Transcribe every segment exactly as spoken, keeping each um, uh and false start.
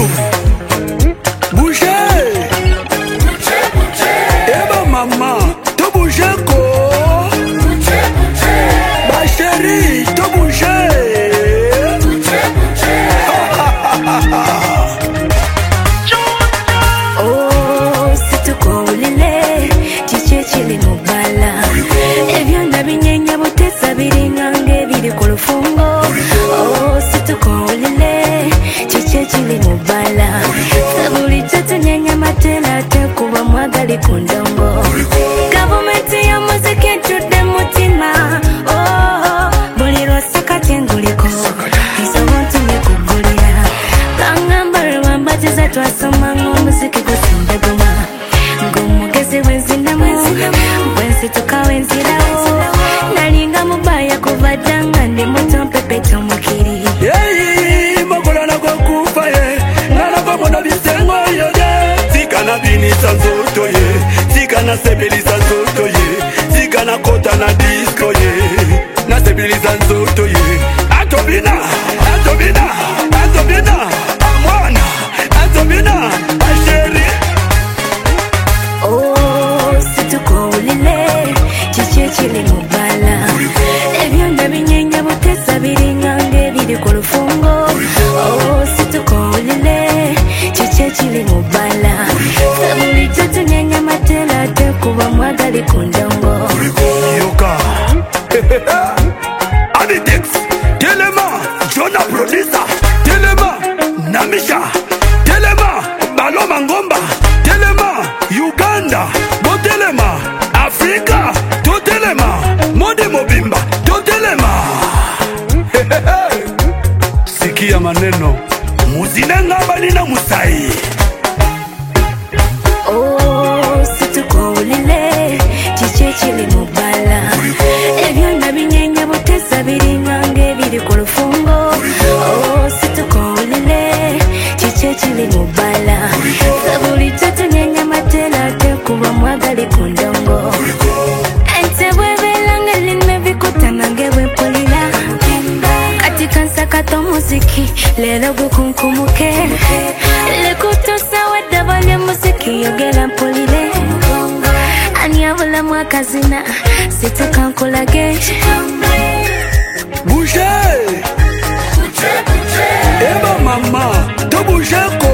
Bouger, eba mama, to bouger ko. Ma chérie, to bouger. Oh, c'est tout kolile, chiche chili mobala. Ebyo ndabinyenya butesa biringange biri ku lufungo. Oh, c'est tout kolile, chiche chili mobala. Sabuli tatu nyenya matela te kuba mwagali kundongo. Government ya muziki tude mutima. Oh, buli rosaka tenguliko. Iso wantu mekugulira. Kangambare wambatiza twasoma muziki kusimba goma. Ngumugezi wenzina mwenzina. Wenzi tukawenzirawo. Nalinga mubaya kuvadanga ndi muto mpepeto mukiri. Yeyi, makola na kwa kufa ye. Nana kwa mwana bisengo yoye. Zika na binisa nzoto ye. Zika na sebelisa nzoto ye. Zika na kota na disco ye. Na sebelisa nzoto ye. Atobina, atobina, atobina. Amwana, atobina, asheri. Oh, situkolile, chiche chili mubala. Ebyo ndabinyenya butesa biringange biri ku lufungo. Oh, situkolile, chiche chili mubala. Sabuli tatu nyenya matela te kuba mwagali kundongo. Yoka Abitex Telema Jonah producer Telema Namisha Telema Baloma Ngomba Telema Uganda Go Telema Afrika To Telema Mode Mobimba To Telema Sikia maneno Muzinenga balina musai. Oh, situkolile, chiche chili mubala. Ebyo ndabinyenya butesa biringange biri ku lufungo. Oh, situkolile, chiche chili mubala. Sabuli tatu nyenya matela te kuba mwagali kundongo. Ente bwebelanga lime bikutanange bwepulira. Katika nsakato muziki, lelo gukunkumuke. Lekutosa wadabale muziki, yogela mpulire. Anyabula mwakazina, situkankulage. Bouger, eba mama, to bouger ko.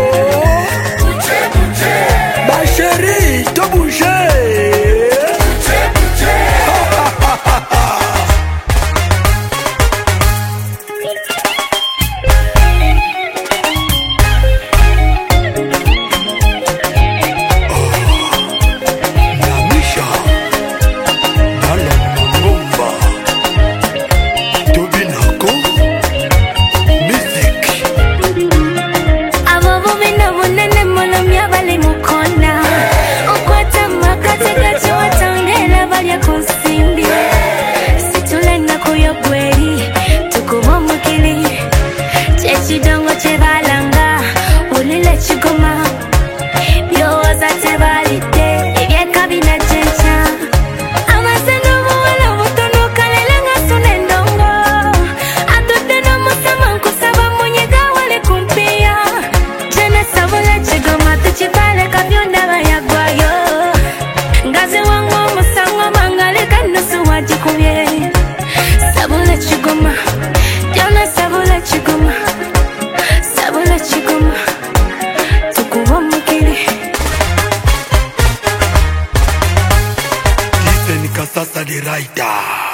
Ma chérie, to bouger. Chidongo chebalanga, ulile chigoma. Byoza tebalite, ebyeka bina chencha. Amaseno muwala mutono kalelanga sunendongo. Atude no musama nkusaba munyega wale kumpia. Jene sabula chigoma tuchipale kabyonda bayagwayo. Ngazi wangu musango mangalika nusu wajikubye. Sabula chigoma, jana sabula chigoma. Sabula chigoma, tukuwa mukiri. Listen kasasa the writer.